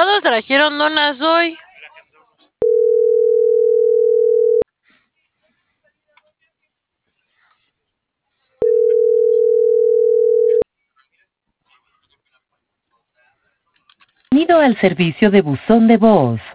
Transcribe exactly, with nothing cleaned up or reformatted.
Todos trajeron donas hoy. Bienvenido al servicio de buzón de voz.